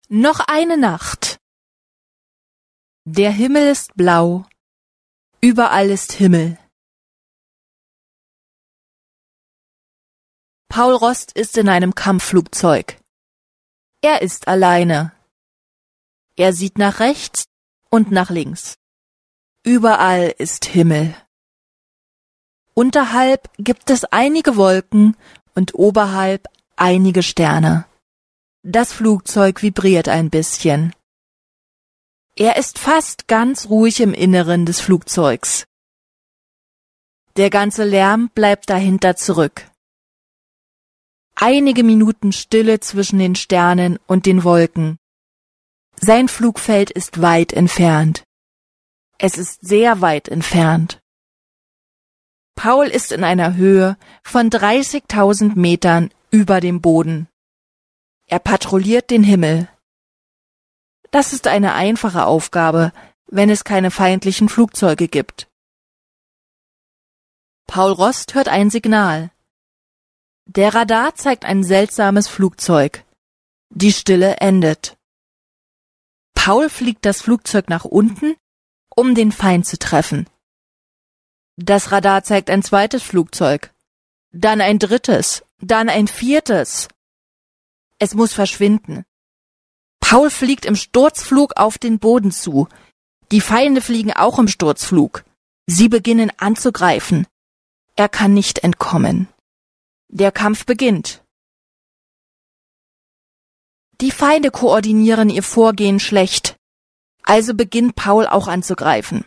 Noch eine Nacht. Der Himmel ist blau, überall ist Himmel. Paul Rost ist in einem Kampfflugzeug. Er ist alleine. Er sieht nach rechts und nach links. Überall ist Himmel. Unterhalb gibt es einige Wolken und oberhalb einige Sterne. Das Flugzeug vibriert ein bisschen. Er ist fast ganz ruhig im Inneren des Flugzeugs. Der ganze Lärm bleibt dahinter zurück. Einige Minuten Stille zwischen den Sternen und den Wolken. Sein Flugfeld ist weit entfernt. Es ist sehr weit entfernt. Paul ist in einer Höhe von 30.000 Metern über dem Boden. Er patrouilliert den Himmel. Das ist eine einfache Aufgabe, wenn es keine feindlichen Flugzeuge gibt. Paul Rost hört ein Signal. Der Radar zeigt ein seltsames Flugzeug. Die Stille endet. Paul fliegt das Flugzeug nach unten, um den Feind zu treffen. Das Radar zeigt ein zweites Flugzeug, dann ein drittes, dann ein viertes. Es muss verschwinden. Paul fliegt im Sturzflug auf den Boden zu. Die Feinde fliegen auch im Sturzflug. Sie beginnen anzugreifen. Er kann nicht entkommen. Der Kampf beginnt. Die Feinde koordinieren ihr Vorgehen schlecht. Also beginnt Paul auch anzugreifen.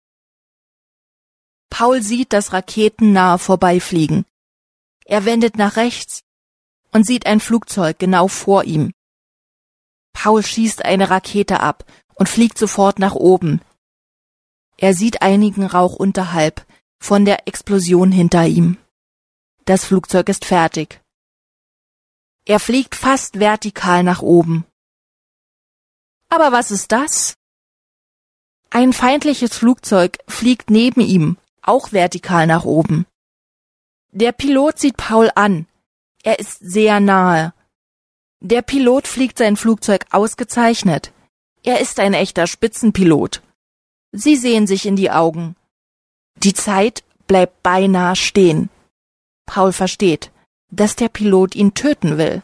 Paul sieht, dass Raketen nahe vorbeifliegen. Er wendet nach rechts und sieht ein Flugzeug genau vor ihm. Paul schießt eine Rakete ab und fliegt sofort nach oben. Er sieht einigen Rauch unterhalb von der Explosion hinter ihm. Das Flugzeug ist fertig. Er fliegt fast vertikal nach oben. Aber was ist das? Ein feindliches Flugzeug fliegt neben ihm, auch vertikal nach oben. Der Pilot sieht Paul an. Er ist sehr nahe. Der Pilot fliegt sein Flugzeug ausgezeichnet. Er ist ein echter Spitzenpilot. Sie sehen sich in die Augen. Die Zeit bleibt beinahe stehen. Paul versteht, dass der Pilot ihn töten will.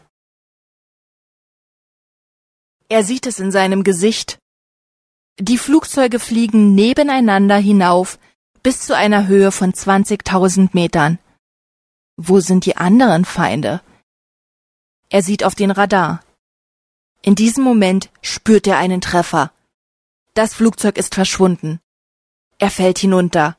Er sieht es in seinem Gesicht. Die Flugzeuge fliegen nebeneinander hinauf bis zu einer Höhe von 20.000 Metern. Wo sind die anderen Feinde? Er sieht auf den Radar. In diesem Moment spürt er einen Treffer. Das Flugzeug ist verschwunden. Er fällt hinunter.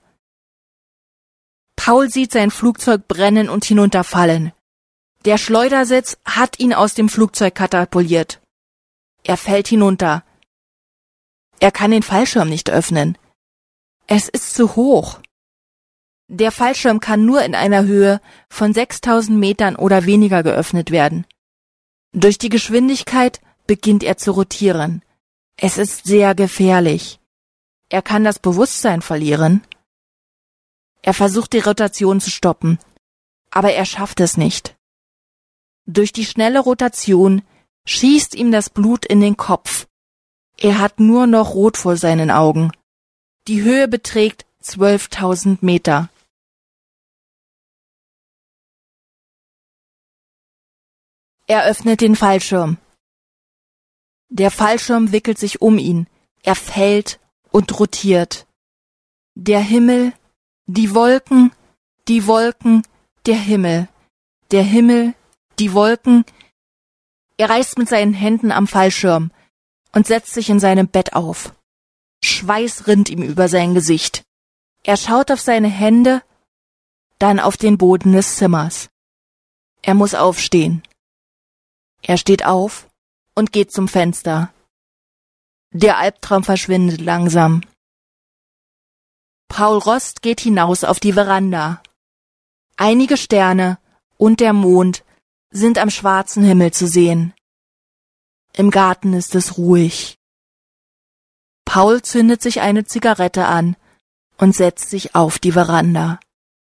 Paul sieht sein Flugzeug brennen und hinunterfallen. Der Schleudersitz hat ihn aus dem Flugzeug katapultiert. Er fällt hinunter. Er kann den Fallschirm nicht öffnen. Es ist zu hoch. Der Fallschirm kann nur in einer Höhe von 6.000 Metern oder weniger geöffnet werden. Durch die Geschwindigkeit beginnt er zu rotieren. Es ist sehr gefährlich. Er kann das Bewusstsein verlieren. Er versucht die Rotation zu stoppen, aber er schafft es nicht. Durch die schnelle Rotation schießt ihm das Blut in den Kopf. Er hat nur noch Rot vor seinen Augen. Die Höhe beträgt 12.000 Meter. Er öffnet den Fallschirm. Der Fallschirm wickelt sich um ihn. Er fällt und rotiert. Der Himmel, die Wolken, der Himmel, die Wolken. Er reißt mit seinen Händen am Fallschirm und setzt sich in seinem Bett auf. Schweiß rinnt ihm über sein Gesicht. Er schaut auf seine Hände, dann auf den Boden des Zimmers. Er muss aufstehen. Er steht auf und geht zum Fenster. Der Albtraum verschwindet langsam. Paul Rost geht hinaus auf die Veranda. Einige Sterne und der Mond sind am schwarzen Himmel zu sehen. Im Garten ist es ruhig. Paul zündet sich eine Zigarette an und setzt sich auf die Veranda.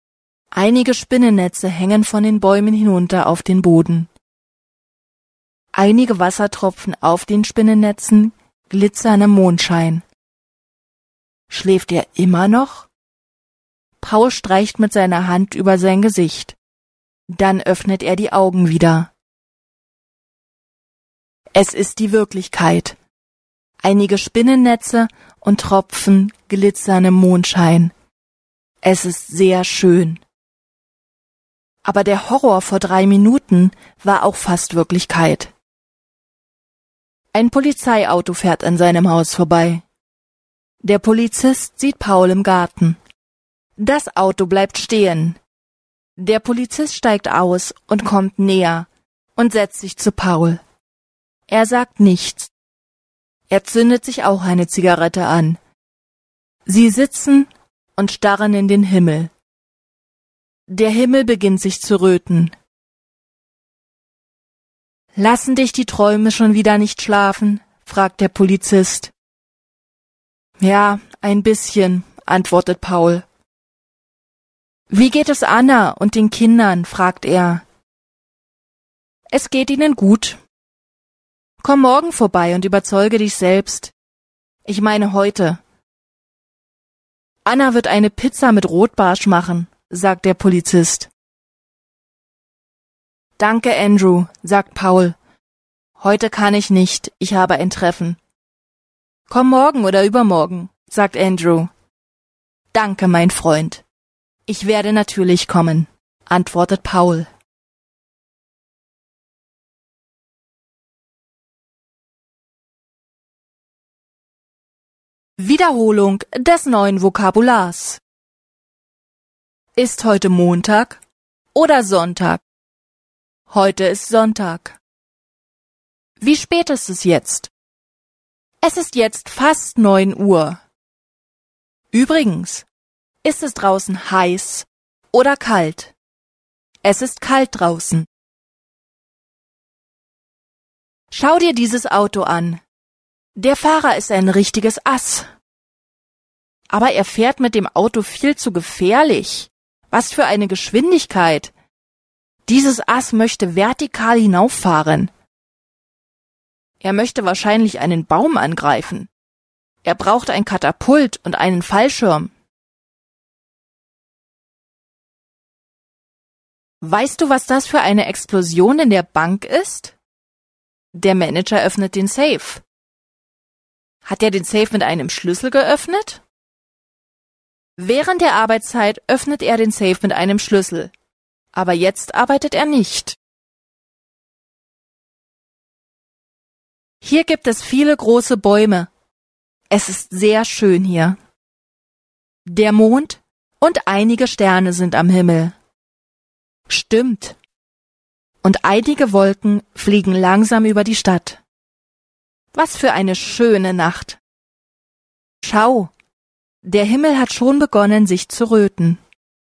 Einige Spinnennetze hängen von den Bäumen hinunter auf den Boden. Einige Wassertropfen auf den Spinnennetzen glitzern im Mondschein. Schläft er immer noch? Paul streicht mit seiner Hand über sein Gesicht. Dann öffnet er die Augen wieder. Es ist die Wirklichkeit. Einige Spinnennetze und Tropfen glitzern im Mondschein. Es ist sehr schön. Aber der Horror vor 3 Minuten war auch fast Wirklichkeit. Ein Polizeiauto fährt an seinem Haus vorbei. Der Polizist sieht Paul im Garten. Das Auto bleibt stehen. Der Polizist steigt aus und kommt näher und setzt sich zu Paul. Er sagt nichts. Er zündet sich auch eine Zigarette an. Sie sitzen und starren in den Himmel. Der Himmel beginnt sich zu röten. »Lassen dich die Träume schon wieder nicht schlafen?« fragt der Polizist. »Ja, ein bisschen«, antwortet Paul. »Wie geht es Anna und den Kindern?« fragt er. »Es geht ihnen gut. Komm morgen vorbei und überzeuge dich selbst. Ich meine heute.« »Anna wird eine Pizza mit Rotbarsch machen«, sagt der Polizist. »Danke, Andrew«, sagt Paul. »Heute kann ich nicht, ich habe ein Treffen.« »Komm morgen oder übermorgen«, sagt Andrew. »Danke, mein Freund. Ich werde natürlich kommen«, antwortet Paul. Wiederholung des neuen Vokabulars. Ist heute Montag oder Sonntag? Heute ist Sonntag. Wie spät ist es jetzt? Es ist jetzt fast 9 Uhr. Übrigens, ist es draußen heiß oder kalt? Es ist kalt draußen. Schau dir dieses Auto an. Der Fahrer ist ein richtiges Ass. Aber er fährt mit dem Auto viel zu gefährlich. Was für eine Geschwindigkeit! Dieses Ass möchte vertikal hinauffahren. Er möchte wahrscheinlich einen Baum angreifen. Er braucht ein Katapult und einen Fallschirm. Weißt du, was das für eine Explosion in der Bank ist? Der Manager öffnet den Safe. Hat er den Safe mit einem Schlüssel geöffnet? Während der Arbeitszeit öffnet er den Safe mit einem Schlüssel. Aber jetzt arbeitet er nicht. Hier gibt es viele große Bäume. Es ist sehr schön hier. Der Mond und einige Sterne sind am Himmel. Stimmt. Und einige Wolken fliegen langsam über die Stadt. Was für eine schöne Nacht. Schau, der Himmel hat schon begonnen, sich zu röten.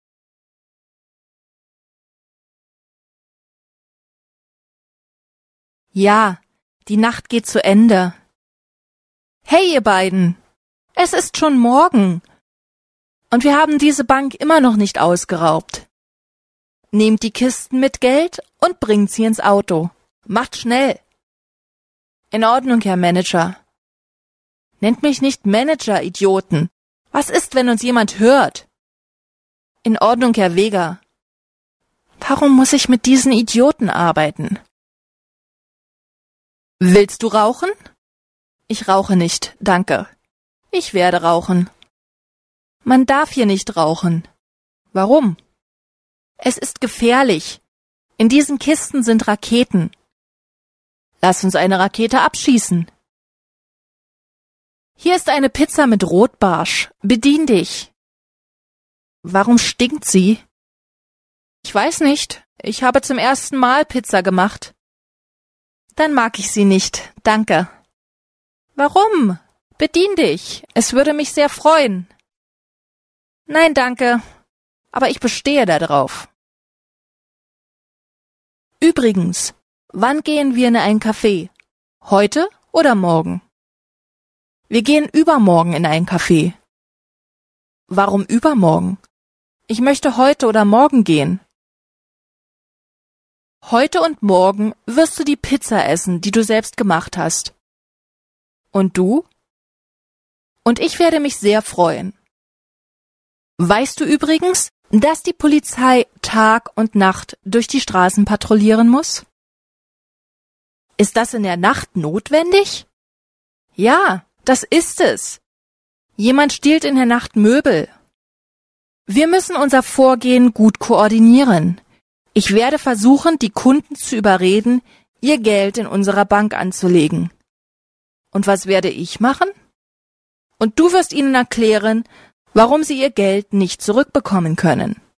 Ja, die Nacht geht zu Ende. Hey, ihr beiden! Es ist schon morgen. Und wir haben diese Bank immer noch nicht ausgeraubt. Nehmt die Kisten mit Geld und bringt sie ins Auto. Macht schnell. In Ordnung, Herr Manager. Nennt mich nicht Manager, Idioten. Was ist, wenn uns jemand hört? In Ordnung, Herr Weger. Warum muss ich mit diesen Idioten arbeiten? Willst du rauchen? Ich rauche nicht, danke. Ich werde rauchen. Man darf hier nicht rauchen. Warum? Es ist gefährlich. In diesen Kisten sind Raketen. Lass uns eine Rakete abschießen. Hier ist eine Pizza mit Rotbarsch. Bedien dich. Warum stinkt sie? Ich weiß nicht. Ich habe zum ersten Mal Pizza gemacht. Dann mag ich sie nicht, danke. Warum? Bedien dich. Es würde mich sehr freuen. Nein, danke. Aber ich bestehe darauf. Übrigens, wann gehen wir in ein Café? Heute oder morgen? Wir gehen übermorgen in ein Café. Warum übermorgen? Ich möchte heute oder morgen gehen. Heute und morgen wirst du die Pizza essen, die du selbst gemacht hast. Und du? Und ich werde mich sehr freuen. Weißt du übrigens, dass die Polizei Tag und Nacht durch die Straßen patrouillieren muss? Ist das in der Nacht notwendig? Ja, das ist es. Jemand stiehlt in der Nacht Möbel. Wir müssen unser Vorgehen gut koordinieren. Ich werde versuchen, die Kunden zu überreden, ihr Geld in unserer Bank anzulegen. Und was werde ich machen? Und du wirst ihnen erklären, warum sie ihr Geld nicht zurückbekommen können.